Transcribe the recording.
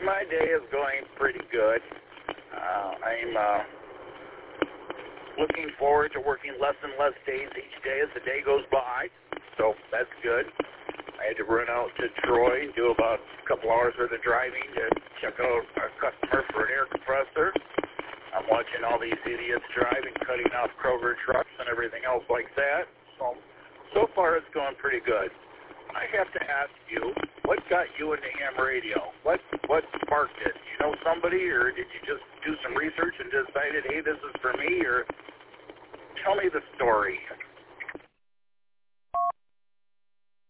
My day is going pretty good. I'm looking forward to working less and less days each day as the day goes by, so that's good. I had to run out to Troy and do about a couple hours worth of driving to check out a customer for an air compressor. I'm watching all these idiots driving, cutting off Kroger trucks and everything else like that. So far it's going pretty good. I have to ask you, what got you into ham radio? What sparked it? You know somebody, or did you just do some research and decided, hey, this is for me? Or tell me the story.